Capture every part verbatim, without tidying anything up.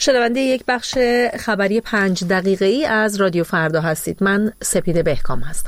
شنونده یک بخش خبری پنج دقیقه ای از رادیو فردا هستید. من سپیده بهکام هستم.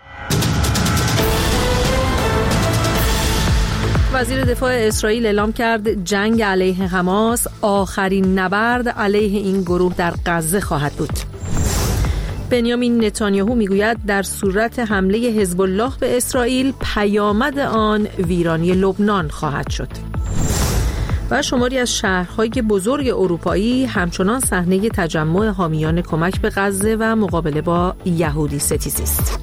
وزیر دفاع اسرائیل اعلام کرد جنگ علیه حماس آخرین نبرد علیه این گروه در غزه خواهد بود. بنیامین نتانیاهو میگوید در صورت حمله حزب الله به اسرائیل پیامد آن ویرانی لبنان خواهد شد. و شماری از شهرهای بزرگ اروپایی همچنان صحنه تجمع حامیان کمک به غزه و مقابله با یهودی ستیزی است.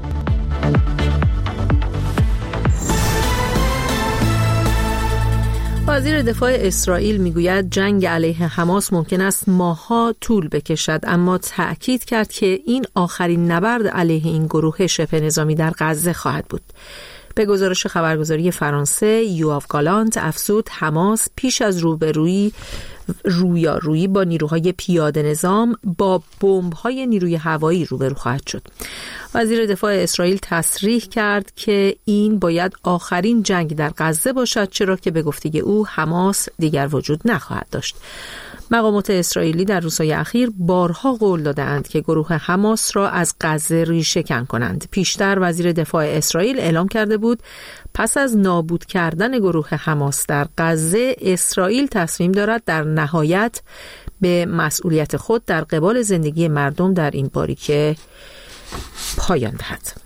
وزیر دفاع اسرائیل میگوید جنگ علیه حماس ممکن است ماه‌ها طول بکشد، اما تأکید کرد که این آخرین نبرد علیه این گروه شبه نظامی در غزه خواهد بود. به گزارش خبرگزاری فرانسه، یواو گالانت افزود حماس پیش از روبرویی رویارویی با نیروهای پیاده نظام با بمب‌های نیروی هوایی روبرو خواهد شد. وزیر دفاع اسرائیل تصریح کرد که این باید آخرین جنگ در غزه باشد، چرا که به گفته او حماس دیگر وجود نخواهد داشت. مقامات اسرائیلی در روزهای اخیر بارها قول دادند که گروه حماس را از غزه ریشه‌کن کنند. پیشتر وزیر دفاع اسرائیل اعلام کرده بود پس از نابود کردن گروه حماس در غزه، اسرائیل تصمیم دارد در نهایت به مسئولیت خود در قبال زندگی مردم در این باریکه پایان دهد.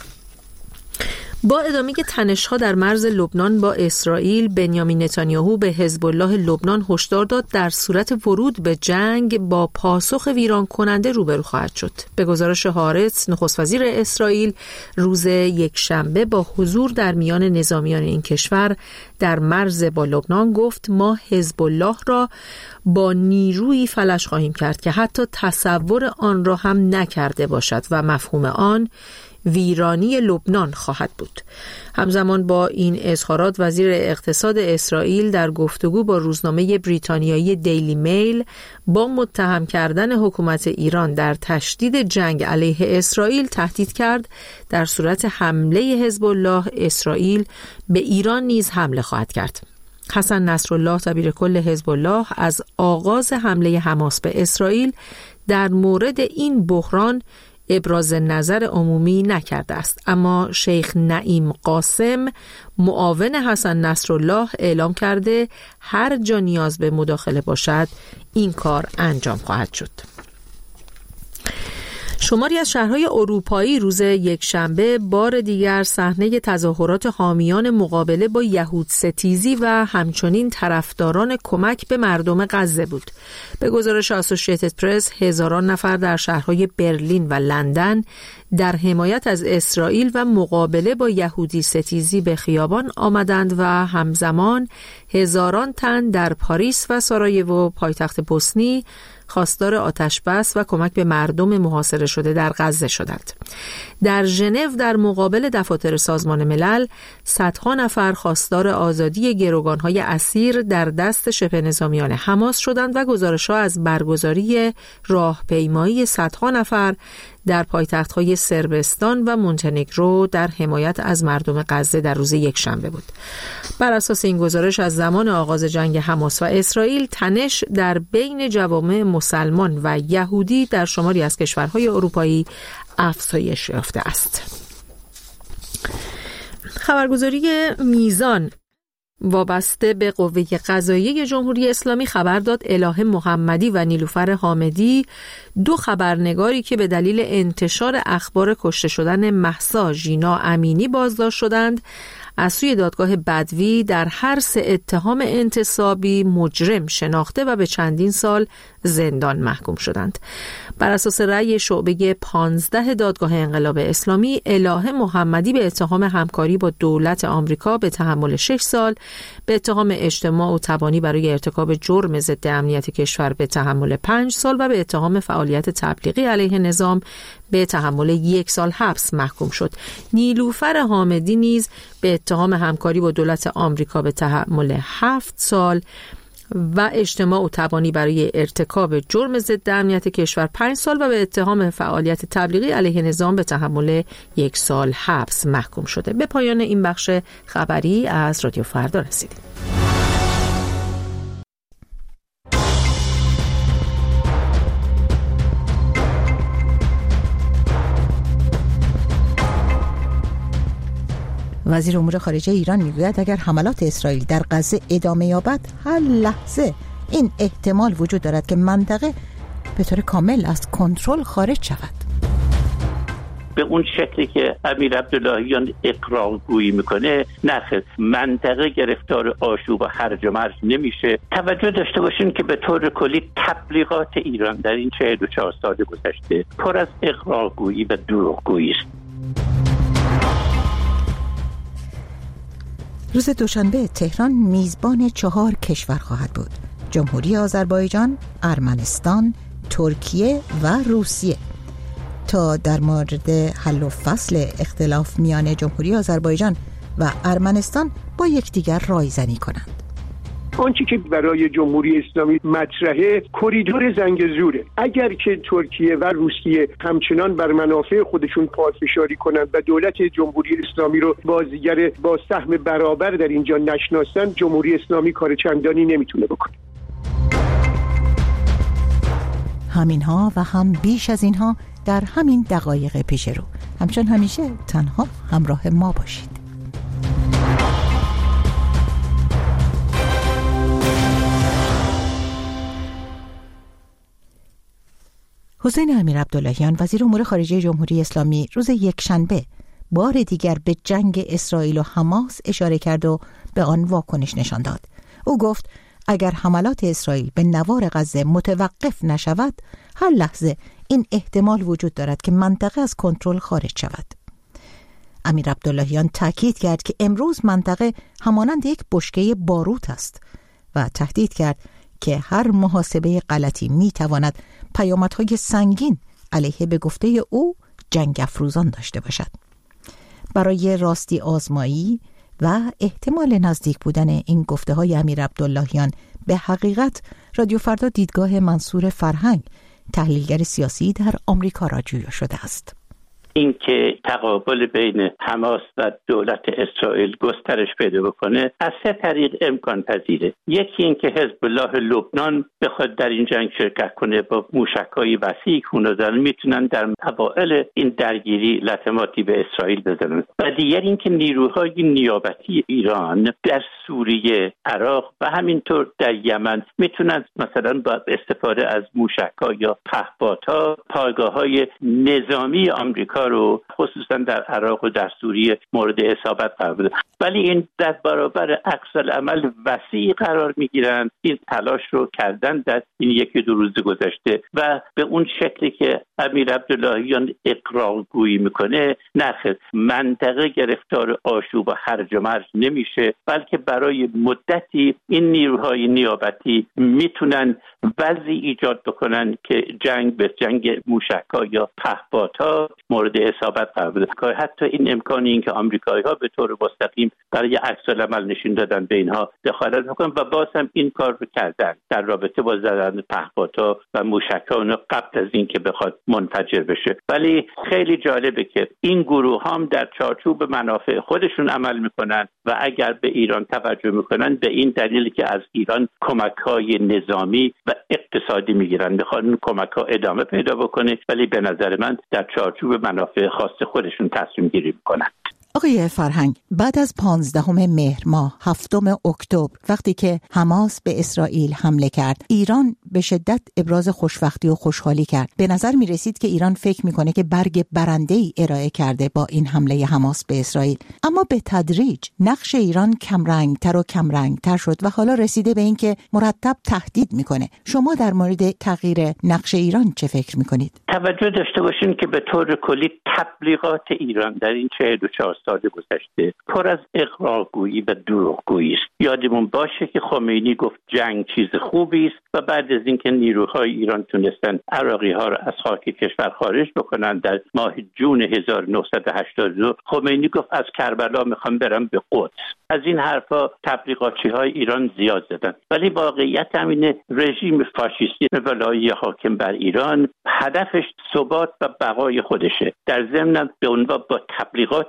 با ادامه تنش‌ها در مرز لبنان با اسرائیل، بنیامین نتانیاهو به حزب الله لبنان هشدار داد در صورت ورود به جنگ با پاسخ ویران کننده روبرو خواهد شد. به گزارش هارتز، نخست وزیر اسرائیل روز یکشنبه با حضور در میان نظامیان این کشور در مرز با لبنان گفت ما حزب الله را با نیرویی فلج خواهیم کرد که حتی تصور آن را هم نکرده باشد و مفهوم آن ویرانی لبنان خواهد بود. همزمان با این اظهارات وزیر اقتصاد اسرائیل در گفتگو با روزنامه بریتانیایی دیلی میل با متهم کردن حکومت ایران در تشدید جنگ علیه اسرائیل تهدید کرد در صورت حمله حزب الله اسرائیل به ایران نیز حمله خواهد کرد. حسن نصرالله دبیر کل حزب الله از آغاز حمله حماس به اسرائیل در مورد این بحران ابراز نظر عمومی نکرده است، اما شیخ نعیم قاسم معاون حسن نصرالله اعلام کرده هر جا نیاز به مداخله باشد این کار انجام خواهد شد. شماری از شهرهای اروپایی روز یکشنبه بار دیگر صحنه تظاهرات حامیان مقابله با یهود ستیزی و همچنین طرفداران کمک به مردم غزه بود. به گزارش اسوسییتد پرس، هزاران نفر در شهرهای برلین و لندن در حمایت از اسرائیل و مقابله با یهودی ستیزی به خیابان آمدند و همزمان هزاران تن در پاریس و سارایوو پایتخت بوسنی خواستار آتشبس و کمک به مردم محاصره شده در غزه شدند. در ژنو در مقابل دفاتر سازمان ملل صدها نفر خواستار آزادی گروگان‌های اسیر در دست شبه نظامیان حماس شدند و گزارش‌ها از برگزاری راهپیمایی صدها نفر در پایتخت‌های صربستان و مونتنگرو در حمایت از مردم غزه در روز یکشنبه بود. بر اساس این گزارش از زمان آغاز جنگ حماس و اسرائیل تنش در بین جوامع مسلمان و یهودی در شماری از کشورهای اروپایی افزایش یافته است. خبرگزاری میزان وابسته به قوه قضاییه جمهوری اسلامی خبر داد الهه محمدی و نیلوفر حامدی، دو خبرنگاری که به دلیل انتشار اخبار کشته شدن مهسا ژینا امینی بازداشت شدند، از سوی دادگاه بدوی در هر سه اتهام انتصابی مجرم شناخته و به چندین سال زندان محکوم شدند. بر اساس رأی شعبه پانزده دادگاه انقلاب اسلامی، الهه محمدی به اتهام همکاری با دولت آمریکا به تحمل شش سال، به اتهام اجتماع و تبانی برای ارتکاب جرم ضد امنیت کشور به تحمل پنج سال و به اتهام فعالیت تبلیغی علیه نظام به تحمل یک سال حبس محکوم شد. نیلوفر حامدی نیز به اتهام همکاری با دولت آمریکا به تحمل هفت سال و اجتماع و تبانی برای ارتکاب جرم ضد امنیت کشور پنج سال و به اتهام فعالیت تبلیغی علیه نظام به تحمل یک سال حبس محکوم شده. به پایان این بخش خبری از رادیو فردا رسیدیم. وزیر امور خارجه ایران میگوید اگر حملات اسرائیل در غزه ادامه یابد هر لحظه این احتمال وجود دارد که منطقه به طور کامل از کنترل خارج شود. به اون شکلی که امیر عبداللهیان اقرارگویی میکنه نخیر، منطقه گرفتار آشوب و هرج و مرج نمیشه. توجه داشته باشین که به طور کلی تبلیغات ایران در این چهل و چهار سال گذشته پر از اقرارگویی و دروغگویی است. روز دوشنبه تهران میزبان چهار کشور خواهد بود: جمهوری آذربایجان، ارمنستان، ترکیه و روسیه، تا در مورد حل و فصل اختلاف میان جمهوری آذربایجان و ارمنستان با یکدیگر رایزنی کنند. آنچه که برای جمهوری اسلامی مطرحه کریدور زنگزوره. اگر که ترکیه و روسیه همچنان بر منافع خودشون پافشاری کنند و دولت جمهوری اسلامی رو بازیگر با سهم برابر در اینجا نشناسن، جمهوری اسلامی کار چندانی نمیتونه بکنه. همینها و هم بیش از اینها در همین دقایق پیش رو. همچون همیشه تنها همراه ما باشید. حسین امیر عبداللهیان وزیر امور خارجه جمهوری اسلامی روز یکشنبه بار دیگر به جنگ اسرائیل و حماس اشاره کرد و به آن واکنش نشان داد. او گفت اگر حملات اسرائیل به نوار غزه متوقف نشود، هر لحظه این احتمال وجود دارد که منطقه از کنترل خارج شود. امیر عبداللهیان تاکید کرد که امروز منطقه همانند یک بشکه باروت است و تهدید کرد که هر محاسبه غلطی می تواند پیامدهای سنگین علیه به گفته او جنگ افروزان داشته باشد. برای راستی آزمایی و احتمال نزدیک بودن این گفته های امیر عبداللهیان به حقیقت، رادیو فردا دیدگاه منصور فرهنگ، تحلیلگر سیاسی در آمریکا را جویا شده است. این که تقابل بین حماس و دولت اسرائیل گسترش پیدا بکنه از سه طریق امکان پذیره. یکی این که حزب الله لبنان بخواد در این جنگ شرکت کنه، با موشک‌های وسیعی که اونا دارن میتونن در اوائل این درگیری لطماتی به اسرائیل بزنن. و دیگر این که نیروهای نیابتی ایران در سوریه، عراق و همینطور در یمن میتونن مثلا با استفاده از موشک‌ها یا پهپادها پایگاه‌های نظامی آمریکا رو خصوصا در عراق و در سوریه مورد اصابت قرار بده. ولی این در برابر عکس‌العمل وسیع قرار میگیرن. این تلاش رو کردن در این یکی دو روز گذشته و به اون شکلی که امیر عبداللهیان اقرارگویی میکنه نخیر، منطقه گرفتار آشوب و هرج و مرج نمیشه، بلکه برای مدتی این نیروهای نیابتی میتونن وضعی ایجاد بکنن که جنگ به جنگ موشک‌ها یا پهپادها مورد اصابت قرار بده. حتی این امکانی این که آمریکایی‌ها به طور مستقیم برای عکس‌العمل نشون دادن به اینها دخالت میکنن و باز هم این کار رو کردن در رابطه با زدن پهپادها و موشک‌ها قبل از این که بخواد منفجر بشه. ولی خیلی جالبه که این گروه هم در چارچوب منافع خودشون عمل میکنن و اگر به ایران توجه میکنن به این دلیل که از ایران کمک‌های نظامی و اقتصادی میگیرن، میخوان این کمک‌ها ادامه پیدا بکنه، ولی به نظر من در چارچوب منافع خاص خودشون تصمیم گیری میکنن. آقای فرهنگ، بعد از پانزدهم مهر ماه، هفتم اکتبر، وقتی که حماس به اسرائیل حمله کرد، ایران به شدت ابراز خوشبختی و خوشحالی کرد. به نظر می رسید که ایران فکر میکنه که برگ برنده‌ای ارائه کرده با این حمله حماس به اسرائیل. اما به تدریج نقش ایران کمرنگتر و کمرنگتر شد و حالا رسیده به این که مرتب تهدید میکنه. شما در مورد تغییر نقش ایران چه فکر میکنید؟ توجه داشته باشین که به طور کلی تبلیغات ایران در این چهل و چهار سال گذشته پر از اقرارگویی و دروغگویی است. یادمون باشه که خمینی گفت جنگ چیز خوبی است و بعد از اینکه نیروهای ایران تونستن عراقی‌ها را از خاک کشور خارج بکنن در ماه جون هزار و نهصد و هشتاد و دو، خمینی گفت از کربلا میخوام برم به قدس. از این حرفا تبلیغاتچی‌های ایران زیاد زدن، ولی واقعیت همینه رژیم فاشیستی ولایی حاکم بر ایران هدفش ثبات و بقای خودشه. در ضمن به عنوان با تبلیغاتی که به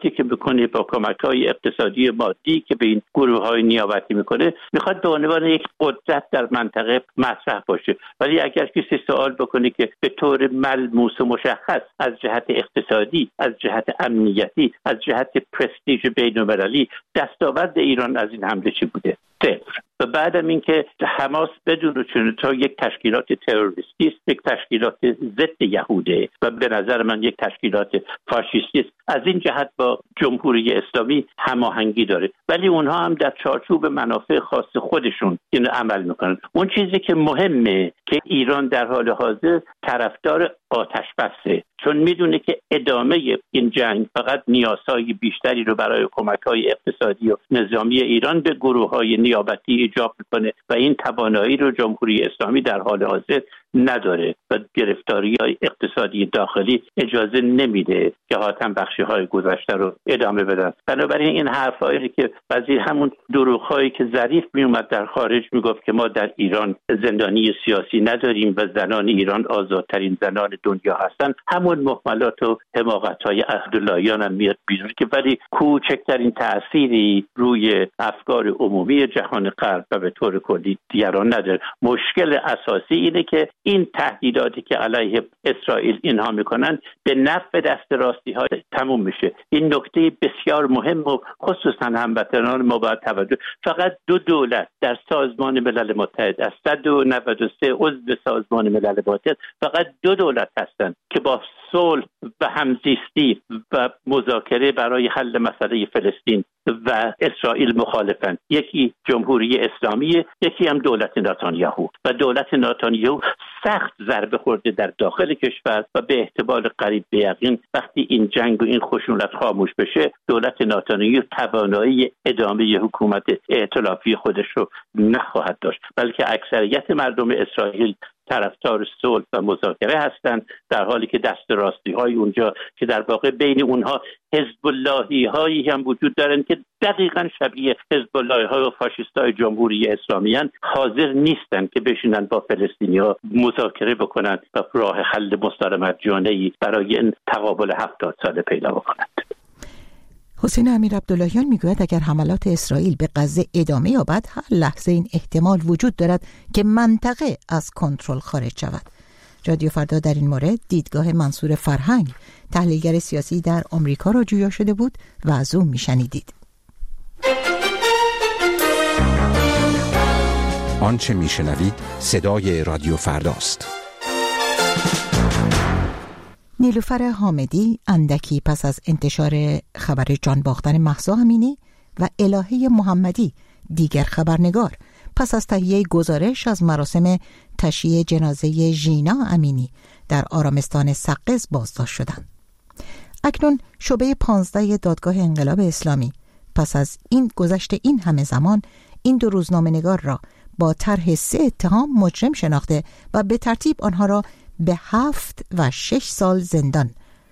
میکنه با کمک‌های اقتصادی مادی که به این گروه‌های نیابتی میکنه، میخواد به عنوان یک قدرت در منطقه مطرح باشه. ولی اگر کسی سوال بکنه که به طور ملموس و مشخص از جهت اقتصادی، از جهت امنیتی، از جهت پرستیژ بین‌المللی دستاورد ایران از این حمله چی بوده؟ صفر. و بعدم این که حماس بدون چون تا یک تشکیلات تروریستی است، یک تشکیلات ضد یهوده و به نظر من یک تشکیلات فاشیستی است. از این جهت با جمهوری اسلامی هماهنگی داره، ولی اونها هم در چارچوب منافع خاص خودشون این عمل میکنن. اون چیزی که مهمه که ایران در حال حاضر طرفدار آتش بسه، چون میدونه که ادامه این جنگ فقط نیازهای بیشتری رو برای کمک‌های اقتصادی و نظامی ایران به گروه‌های نیابتی ایجاب میکنه و این توانایی رو جمهوری اسلامی در حال حاضر نداره و گرفتاری‌های اقتصادی داخلی اجازه نمیده که حاتم بخشی‌های گذشته رو ادامه بدن. بنابراین این حرفایی که وزیر همون دروغ‌هایی که ظریف میومد در خارج میگفت که ما در ایران زندانی سیاسی نداریم و زنان ایران آزادترین زنان دنیا هستن، همون مهملات و حماقت‌های عبداللهیان هم میاد بیرون که ولی کوچکترین تأثیری روی افکار عمومی جهان غرب و به طور کلی دیگران نداره. مشکل اساسی اینه که این تهدیداتی که علیه اسرائیل اینها میکنن به نفع دست راستی ها تموم میشه. این نکته بسیار مهم و خصوصا هموطنان ما باید توجه. فقط دو دولت در سازمان ملل متحد از صد و نود و سه عضو سازمان ملل متحد فقط دو دولت هستند که با صلح و همزیستی و مذاکره برای حل مسئله فلسطین و اسرائیل مخالفن. یکی جمهوری اسلامی، یکی هم دولت نتانیاهو و دولت نتانیاهو سخت ضربه خورده در داخل کشور و به احتمال قریب به یقین وقتی این جنگ و این خشونت خاموش بشه دولت نتانیاهو توانایی ادامه حکومت ائتلافی خودش رو نخواهد داشت، بلکه اکثریت مردم اسرائیل طرفدار صلح و مذاکره هستند، در حالی که دست راستی های اونجا که در واقع بین اونها حزب اللهی هایی هم وجود دارن که دقیقاً شبیه حزب اللهی ها و فاشیست های جمهوری اسلامی هستند، حاضر نیستن که بشینن با فلسطینی ها مذاکره بکنن و راه حل مستدامت جانبی برای این تقابل هفتاد ساله پیدا بکنند. حسین امیرعبداللهیان میگوید اگر حملات اسرائیل به غزه ادامه یابد هر لحظه این احتمال وجود دارد که منطقه از کنترل خارج شود. رادیو فردا در این مورد دیدگاه منصور فرهنگ، تحلیلگر سیاسی در آمریکا را جویا شده بود و از او میشنیدید. آنچه میشنوید صدای رادیو فرداست. نیلوفر حامدی اندکی پس از انتشار خبر جان باختن مهسا امینی و الهه محمدی دیگر خبرنگار پس از تهیه گزارش از مراسم تشییع جنازه ژینا امینی در آرامستان سقز بازداشت شدند. اکنون شعبه پانزده دادگاه انقلاب اسلامی پس از این گذشت این همه زمان این دو روزنامه‌نگار را با طرح سه اتهام مجرم شناخته و به ترتیب آنها را به هفت و شش سال زندان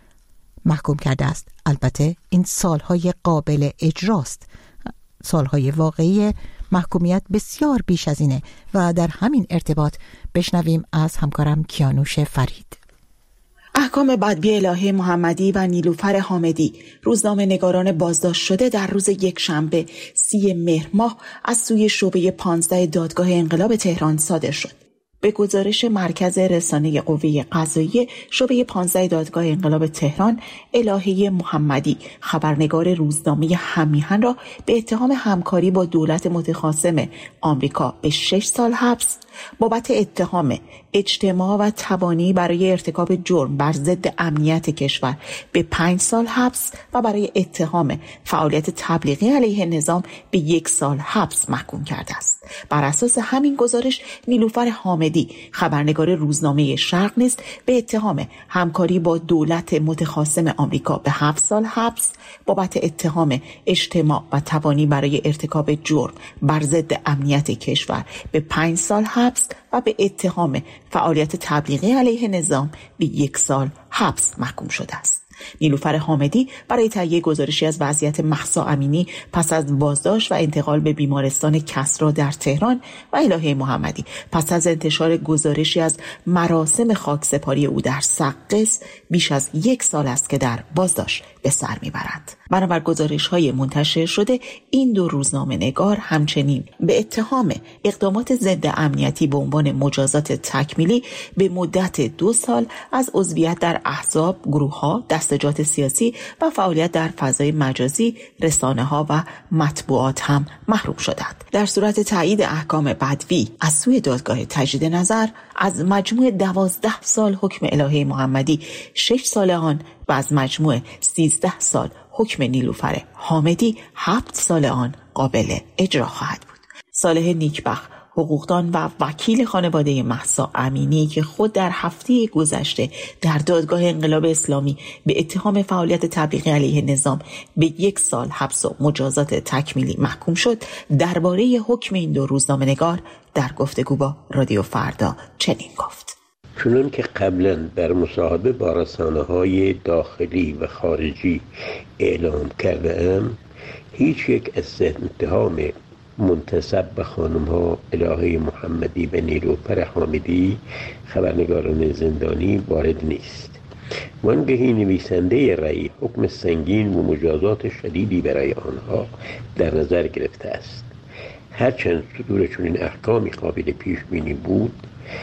محکوم کرده است. البته این سالهای قابل اجراست، سالهای واقعی محکومیت بسیار بیش از اینه و در همین ارتباط بشنویم از همکارم کیانوش فرید. احکام بدبی الهه محمدی و نیلوفر حامدی روزنامه نگاران بازداشت شده در روز یک شنبه سی مهر ماه از سوی شعبه پانزده دادگاه انقلاب تهران صادر شد. به گزارش مرکز رسانه قوه قضاییه شعبه پانزده دادگاه انقلاب تهران، الهه محمدی خبرنگار روزنامه هممیهن را به اتهام همکاری با دولت متخاصم آمریکا به شش سال حبس، بابت اتهام اجتماع و تبانی برای ارتکاب جرم بر ضد امنیت کشور به پنج سال حبس و برای اتهام فعالیت تبلیغی علیه نظام به یک سال حبس محکوم کرده است. بر اساس همین گزارش نیلوفر حامدی خبرنگار روزنامه شرق نیز به اتهام همکاری با دولت متخاصم آمریکا به هفت سال حبس، بابت اتهام اجتماع و تبانی برای ارتکاب جرم بر ضد امنیت کشور به پنج سال حبس و به اتهام فعالیت تبلیغی علیه نظام به یک سال حبس محکوم شده است. نیلوفر حامدی برای تهیه گزارشی از وضعیت مهسا امینی پس از بازداشت و انتقال به بیمارستان کسری در تهران و الهه محمدی پس از انتشار گزارشی از مراسم خاکسپاری او در سقز بیش از یک سال است که در بازداشت به سر میبرد. بنابر گزارش‌های منتشر شده این دو روزنامه‌نگار همچنین به اتهام اقدامات ضد امنیتی به عنوان مجازات تکمیلی به مدت دو سال از عضویت در احزاب، گروه‌ها، دستجات سیاسی و فعالیت در فضای مجازی، رسانه‌ها و مطبوعات هم محروم شدند. در صورت تایید احکام بدوی از سوی دادگاه تجدید نظر، از مجموع دوازده سال حکم الهه محمدی شش سال آن و از مجموع سیزده سال حکم نیلوفر حامدی هفت سال آن قابل اجرا خواهد بود. صالح نیکبخت، حقوقدان و وکیل خانواده مهسا امینی که خود در هفته گذشته در دادگاه انقلاب اسلامی به اتهام فعالیت تبلیغی علیه نظام به یک سال حبس و مجازات تکمیلی محکوم شد، درباره حکم این دو روزنامه‌نگار در گفتگو با رادیو فردا چنین گفت: چون که قبلا در مصاحبه با رسانه‌های داخلی و خارجی اعلام کردم، هیچ یک از اتهام منتسب به خانم‌ها الهه محمدی و نیلوفر حامدی خبرنگاران زندانی وارد نیست. وانگهی نویسنده رأی حکم سنگین و مجازات شدیدی برای آنها در نظر گرفته است. هرچند صدور چنین احکامی قابل پیش بینی بود،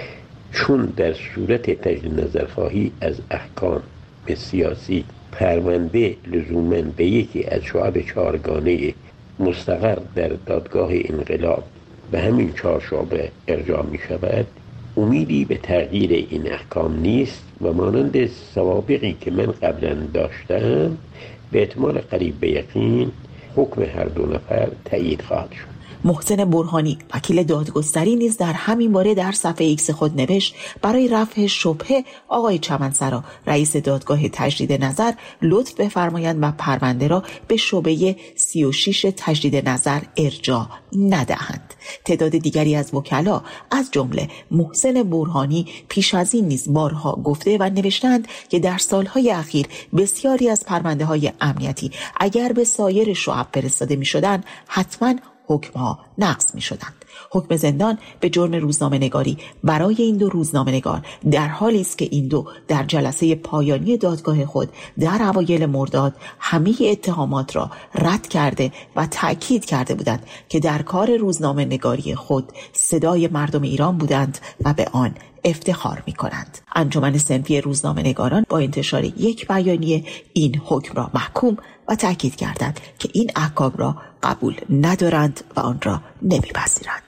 چون در صورت تجدید نظرخواهی از احکام سیاسی پرونده لزوماً به یکی از شعب چهارگانه مستقر در دادگاه انقلاب به همین چهار شعبه ارجاع می شود، امیدی به تغییر این احکام نیست و مانند سوابقی که من قبلا داشتم به احتمال قریب به یقین حکم هر دو نفر تایید خواهد شد. محسن برهانی، وکیل دادگستری، نیز در همین باره در صفحه ایکس خود نوشت: برای رفع شبهه آقای چمنسرا رئیس دادگاه تجدید نظر لطف بفرمایند و پرونده را به شعبه سی و شش تجدید نظر ارجاع ندهند. تعداد دیگری از وکلا از جمله محسن برهانی پیش از این نیز بارها گفته و نوشتند که در سالهای اخیر بسیاری از پرونده های امنیتی اگر به سایر شعب فرستاده می شدند حتما حکمها نقض می شدند. حکم زندان به جرم روزنامه نگاری برای این دو روزنامه نگار در حالی است که این دو در جلسه پایانی دادگاه خود در اوایل مرداد همه اتهامات را رد کرده و تأکید کرده بودند که در کار روزنامه نگاری خود صدای مردم ایران بودند و به آن افتخار می کنند. انجمن صنفی روزنامه نگاران با انتشار یک بیانیه این حکم را محکوم و تأکید کردند که این احکام را قبول ندارند و آن را نمیپذیرند.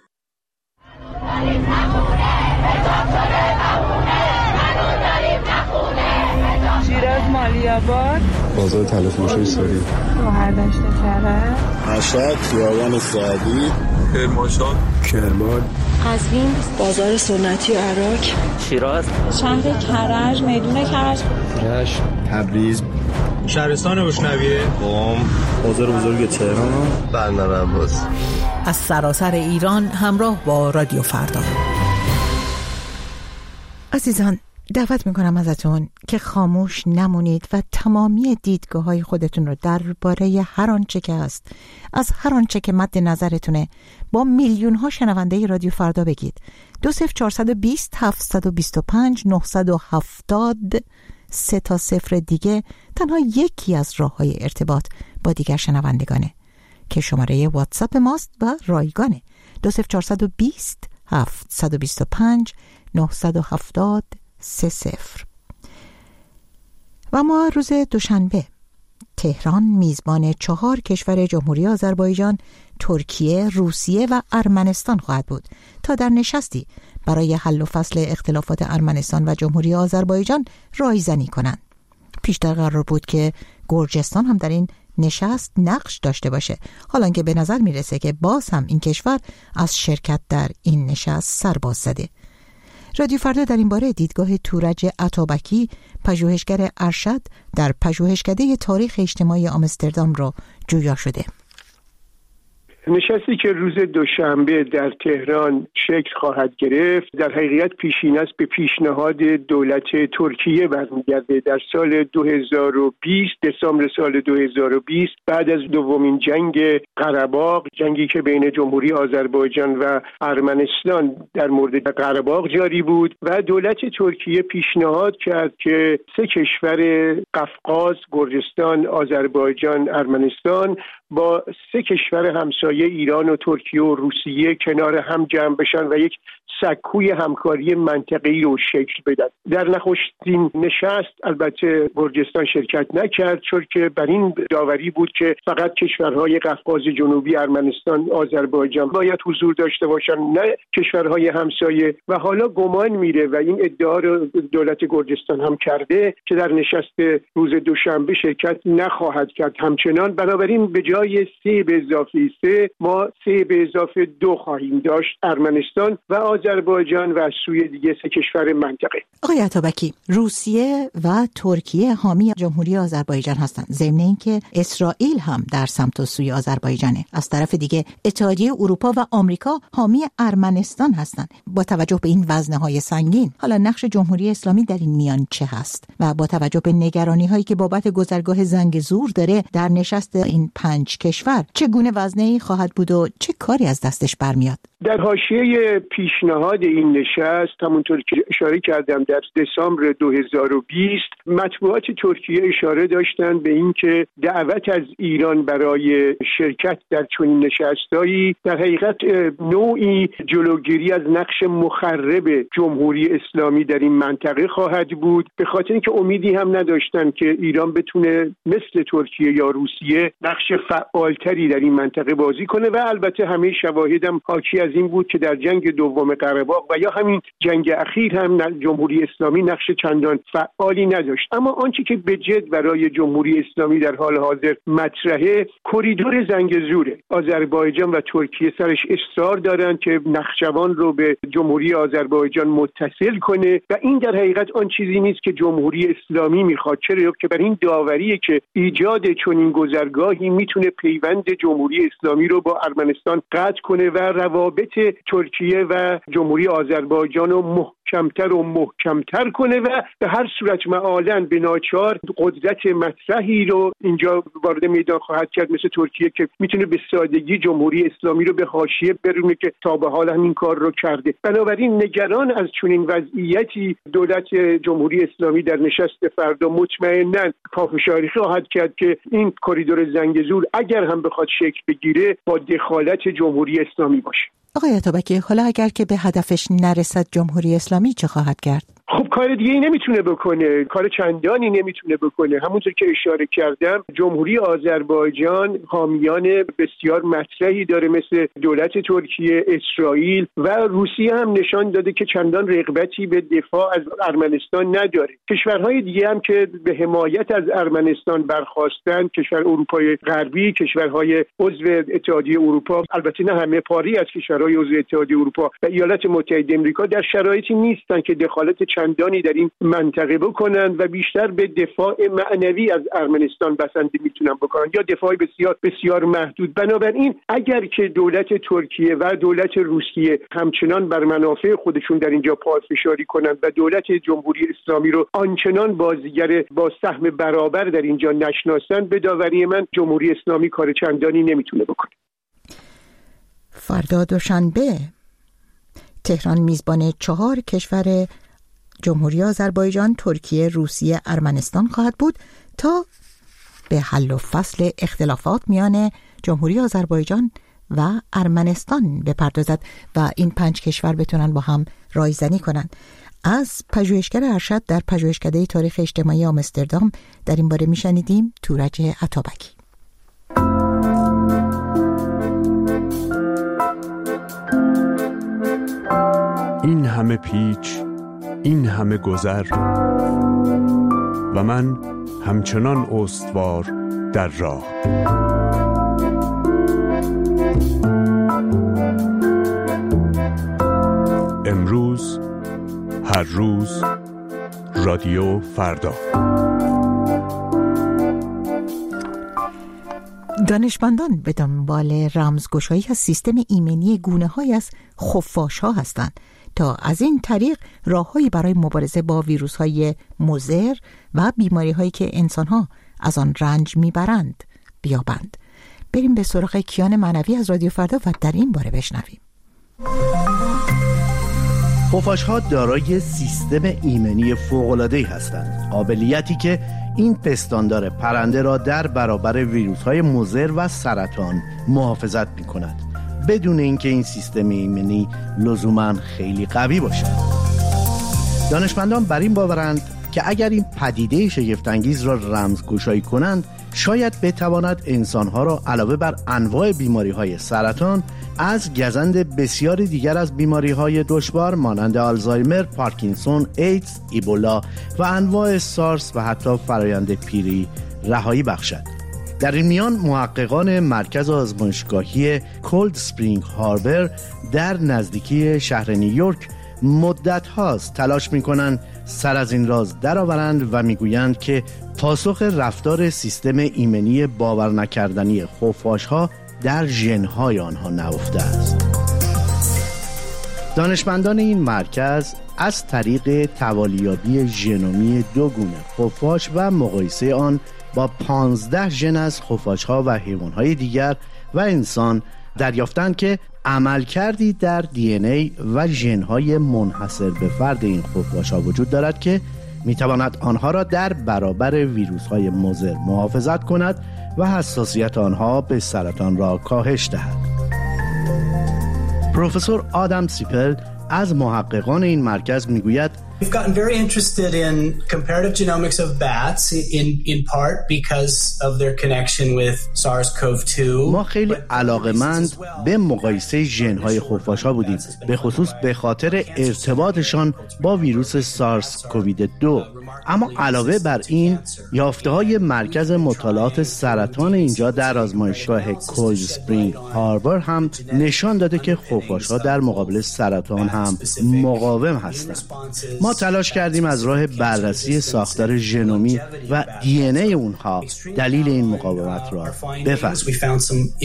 شیراز مالی‌آباد، بازار تلفروشی ساری، گوهردشت کرج، مشهد خیابان سعدی، کرمانشاه، کرمان، قزوین، بازار سنتی عراق، شیراز، شهر کرج، میدون کرج، رشت، تبریز، شهرستان بشنویه، قم، بازار بزرگ تهران، برنامه عباس. از سراسر ایران همراه با رادیو فردا. عزیزان، دعوت میکنم ازتون که خاموش نمونید و تمامی دیدگاه های خودتون رو درباره هر آنچه که هست، از هر آنچه که مد نظرتونه با میلیون ها شنونده رادیو فردا بگید. دو صفر چهارصد و بیست هفتصد و بیست و پنج نهصد و هفتاد سه تا صفر دیگه تنها یکی از راه های ارتباط با دیگر شنوندگانه که شماره واتساپ ماست و رایگانه. دو صفر چهارصد و بیست هفتصد و بیست و پنج نهصد و هفتاد سه صفر. و ما روز دوشنبه تهران میزبان چهار کشور جمهوری آذربایجان، ترکیه، روسیه و ارمنستان خواهد بود تا در نشستی برای حل و فصل اختلافات ارمنستان و جمهوری آذربایجان رایزنی کنند. پیشتر قرار بود که گرجستان هم در این نشست نقش داشته باشه، حالا که به نظر میرسه که باز هم این کشور از شرکت در این نشست سرباز زده. رادیو فردا در این باره دیدگاه تورج عطابکی، پژوهشگر ارشد در پژوهشکده تاریخ اجتماعی آمستردام را جویا شده. نشستی که روز دوشنبه در تهران شکل خواهد گرفت در حقیقت پیشین است به پیشنهاد دولت ترکیه برمیگرده. در سال دو هزار و بیست، دسامبر سال دو هزار و بیست، بعد از دومین جنگ قره‌باغ، جنگی که بین جمهوری آذربایجان و ارمنستان در مورد قره‌باغ جاری بود و دولت ترکیه پیشنهاد کرد که سه کشور قفقاز، گرجستان، آذربایجان، ارمنستان با سه کشور همسایه ایران و ترکیه و روسیه کنار هم جمع بشن و یک سکوی همکاری منطقه‌ای رو شکل بدن. در نخستین نشست البته گرجستان شرکت نکرد، چون که بر این داوری بود که فقط کشورهای قفقاز جنوبی، ارمنستان، آذربایجان باید حضور داشته باشن، نه کشورهای همسایه. و حالا گمان میره و این ادعا رو دولت گرجستان هم کرده که در نشست روز دوشنبه شرکت نخواهد کرد همچنان. بنابراین به جای سه به اضافه سه ما سه به اضافه دو خواهیم داشت، ارمنستان و آذربایجان و از سوی دیگه سه کشور منطقه. آقای عطابکی، روسیه و ترکیه حامی جمهوری آذربایجان هستند، ضمن اینکه اسرائیل هم در سمت و سوی آذربایجانه. از طرف دیگه اتحادیه اروپا و آمریکا حامی ارمنستان هستند. با توجه به این وزنه‌های سنگین، حالا نقش جمهوری اسلامی در این میان چه هست و با توجه به نگرانی‌هایی که بابت گذرگاه زنگزور داره در نشست این پنج کشور، چگونه وزنه‌ای خواهد بود و چه کاری از دستش برمیاد؟ در حاشیه پیشنهاد این نشست، همونطور که اشاره کردم، در دسامبر دو هزار و بیست مطبوعات ترکیه اشاره داشتند به این که دعوت از ایران برای شرکت در چنین نشستایی در حقیقت نوعی جلوگیری از نقش مخرب جمهوری اسلامی در این منطقه خواهد بود، به خاطر اینکه امیدی هم نداشتند که ایران بتونه مثل ترکیه یا روسیه نقش فعالتری در این منطقه بازی کنه. و البته همه شواهدم حاکی از این بود که در جنگ دوم قره‌باغ و یا همین جنگ اخیر هم جمهوری اسلامی نقش چندان فعالی نداشت. اما آنچه که به جد برای جمهوری اسلامی در حال حاضر مطرحه کریدور زنگزوره. آذربایجان و ترکیه سرش اصرار دارند که نخجوان رو به جمهوری آذربایجان متصل کنه و این در حقیقت آن چیزی نیست که جمهوری اسلامی میخواد، چرا که بر این داوریه که ایجاد چنین گذرگاهی میتونه پیوند جمهوری اسلامی رو با ارمنستان قطع کنه و روابط ترکیه و جمهوری آذربایجان رو محکمتر و محکمتر کنه و به هر صورت معالاً به ناچار قدرت مطرحی رو اینجا وارد میدان خواهد کرد مثل ترکیه که میتونه به سادگی جمهوری اسلامی رو به حاشیه برونه که تا به حال همین کار رو کرده. بنابراین نگران از چنین وضعیتی دولت جمهوری اسلامی در نشست فردا مطمئناً پافشاری خواهد کرد که این کریدور زنگزور اگر هم بخواد شکل بگیره با دخالت جمهوری اسلامی باشه. آقای عطابکی، حالا اگر که به هدفش نرسد جمهوری اسلامی چه خواهد کرد؟ خب کار دیگه ای نمیتونه بکنه، کار چندانی نمیتونه بکنه. همونطور که اشاره کردم جمهوری آذربایجان حامیان بسیار مطرحی داره مثل دولت ترکیه، اسرائیل و روسیه هم نشان داده که چندان رغبتی به دفاع از ارمنستان نداره. کشورهای دیگه هم که به حمایت از ارمنستان برخاستن، کشور اروپای غربی، کشورهای عضو اتحادیه اروپا، البته نه همه، پاری از کشورهای عضو اتحادیه اروپا و ایالات متحده آمریکا در شرایطی نیستن که دخالت چندانی در این منطقه بکنن و بیشتر به دفاع معنوی از ارمنستان بسنده میتونن بکنن یا دفاع بسیار بسیار محدود. بنابراین اگر که دولت ترکیه و دولت روسیه همچنان بر منافع خودشون در اینجا پافشاری کنن و دولت جمهوری اسلامی رو آنچنان بازیگر با سهم برابر در اینجا نشناسن، به داوری من جمهوری اسلامی کار چندانی نمیتونه بکنه. فردا دوشنبه تهران میزبان چهار کشور جمهوری آذربایجان، ترکیه، روسیه، ارمنستان خواهد بود تا به حل و فصل اختلافات میان جمهوری آذربایجان و ارمنستان بپردازد و این پنج کشور بتونن با هم رایزنی کنن. از پژوهشگر ارشد در پژوهشکده تاریخ اجتماعی آمستردام در این باره میشنیدیم تورج عطابکی. این همه پیچ، این همه گذر و من همچنان استوار در راه. امروز، هر روز، رادیو فردا. دانشمندان به دنبال رمزگشایی از سیستم ایمنی گونه‌های از خفاش‌ها هستند تا از این طریق راههایی برای مبارزه با ویروس‌های مضر و بیماری‌هایی که انسان‌ها از آن رنج می‌برند بیابند. بریم به سراغ کیان معنوی از رادیو فردا و در این باره بشنویم. خفاش‌ها دارای سیستم ایمنی فوق‌العاده‌ای هستند، قابلیتی که این پستاندار پرنده را در برابر ویروس‌های مضر و سرطان محافظت می‌کند، بدون اینکه این سیستم ایمنی لزوماً خیلی قوی باشد. دانشمندان بر این باورند که اگر این پدیده شگفت‌انگیز را رمزگشایی کنند، شاید بتواند انسانها را علاوه بر انواع بیماری‌های سرطان از گزند بسیار دیگر از بیماری‌های دشوار مانند آلزایمر، پارکینسون، ایدز، ایبولا و انواع سارس و حتی فرایند پیری رهایی بخشد. در این میان محققان مرکز آزمایشگاهی کولد اسپرینگ هاربر در نزدیکی شهر نیویورک مدت هاست تلاش می‌کنند سر از این راز درآورند و میگویند که پاسخ رفتار سیستم ایمنی باور نکردنی خفاش‌ها در ژن‌های آنها نهفته است. دانشمندان این مرکز از طریق توالیابی ژنومی دو گونه خفاش و مقایسه آن با پانزده ژن از خفاش‌ها و حیوان‌های دیگر و انسان دریافتند که عملکردی در دی ان ای و ژن‌های منحصر به فرد این خفاش‌ها وجود دارد که می‌تواند آنها را در برابر ویروس‌های مضر محافظت کند و حساسیت آنها به سرطان را کاهش دهد. پروفسور آدم سیپل از محققان این مرکز میگوید We've gotten very interested in comparative genomics of bats in in part because of their connection with SARS-C o V two. ما خیلی علاقه‌مند به مقایسه ژن‌های خفاش‌ها بودیم، به خصوص به خاطر ارتباطشان با ویروس سارس کووید دو. اما علاوه بر این، یافته‌های مرکز مطالعات سرطان اینجا در آزمایشگاه کولد اسپرینگ هاربر هم نشان داده که خفاش‌ها در مقابل سرطان هم مقاوم هستند. ما تلاش کردیم از راه بررسی ساختار ژنومی و دی ان ای اونها دلیل این مقاومت را بفهمیم.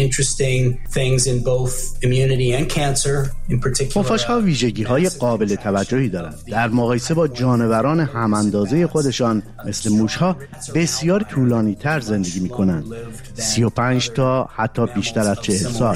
خفاش‌ها ویژگی‌های قابل توجهی دارند. در مقایسه با جانوران هم‌اندازه خودشان مثل موش‌ها بسیار طولانی‌تر زندگی می‌کنند. سی و پنج تا حتی بیشتر از چهل سال.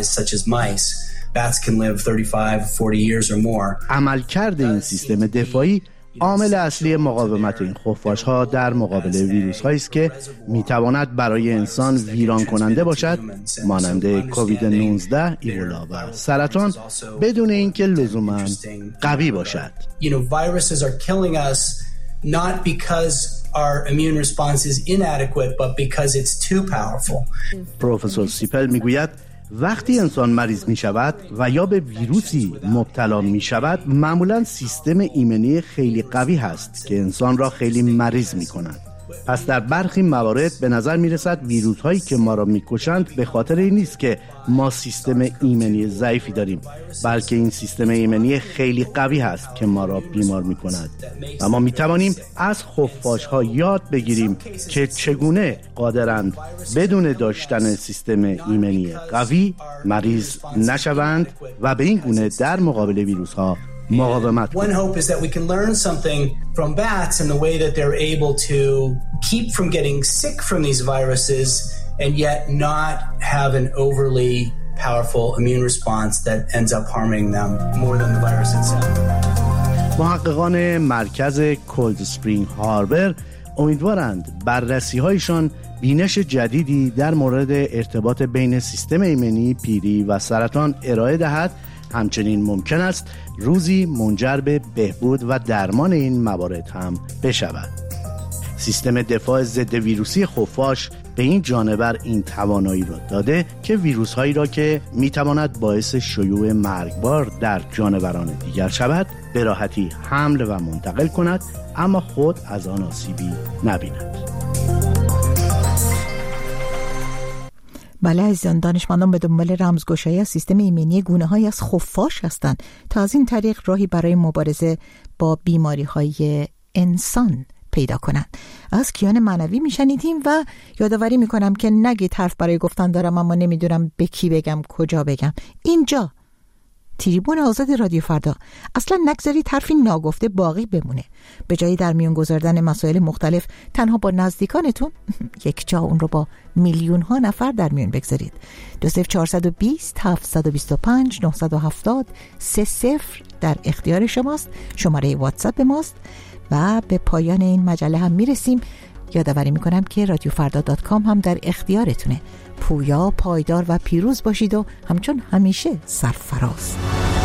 Bats can live thirty-five, forty years or more. عملکرد این سیستم دفاعی عامل اصلی مقاومت این خفاش‌ها در مقابل ویروس‌هایی است که می‌تواند برای انسان ویران کننده باشد، مانند کووید نوزده، ایبولا و سرطان، بدون اینکه لزوماً قوی باشد. You know, viruses are killing us not because our immune response is inadequate, but because it's too powerful. پروفسور سیپل میگوید وقتی انسان مریض می شود و یا به ویروسی مبتلا می شود، معمولاً سیستم ایمنی خیلی قوی هست که انسان را خیلی مریض می کند. پس در برخی موارد به نظر می رسد ویروس هایی که ما را می کشند به خاطر این نیست که ما سیستم ایمنی ضعیفی داریم، بلکه این سیستم ایمنی خیلی قوی هست که ما را بیمار می کند و ما می توانیم از خفاش ها یاد بگیریم که چگونه قادرند بدون داشتن سیستم ایمنی قوی مریض نشوند و به این گونه در مقابل ویروس ها مقاومت. One hope is that we can learn something from bats in the way that they're able to keep from getting sick from these viruses and yet not have an overly powerful immune response that ends up harming them more than the virus itself. محققان مرکز کولد اسپرینگ هاربر امیدوارند بررسی‌هایشان بینش جدیدی در مورد ارتباط بین سیستم ایمنی پیری و سرطان ارائه دهد. همچنین ممکن است روزی منجر به بهبود و درمان این موارد هم بشود. سیستم دفاع ضد ویروسی خفاش به این جانور این توانایی را داده که ویروس هایی را که می تواند باعث شیوع مرگبار در جانوران دیگر شود به راحتی حمل و منتقل کند، اما خود از آن آسیبی نبیند. بله عزیزان، دانشمندان به دنبال رمزگشایی از سیستم ایمنی گونه‌های از خفاش هستند تا از این طریق راهی برای مبارزه با بیماری‌های انسان پیدا کنن. از کیان معنوی میشنیدیم و یادآوری میکنم که نگید حرف برای گفتن دارم اما نمیدونم به کی بگم، کجا بگم. اینجا تریبون آزاد رادیو فردا. اصلا نگذارید حرفی ناگفته باقی بمونه. به جایی در میون گذاردن مسائل مختلف تنها با نزدیکانتون، یک جا اون رو با میلیون ها نفر در میون بگذارید. دو صفر چهارصد و بیست هفتصد و بیست و پنج نهصد و هفتاد سه صفر در اختیار شماست. شماره واتساپ ماست و به پایان این مجله هم میرسیم. یادآوری میکنم که رادیو فردا دات کام هم در اختیارتونه. پویا، پایدار و پیروز باشید و همچون همیشه سرفراز.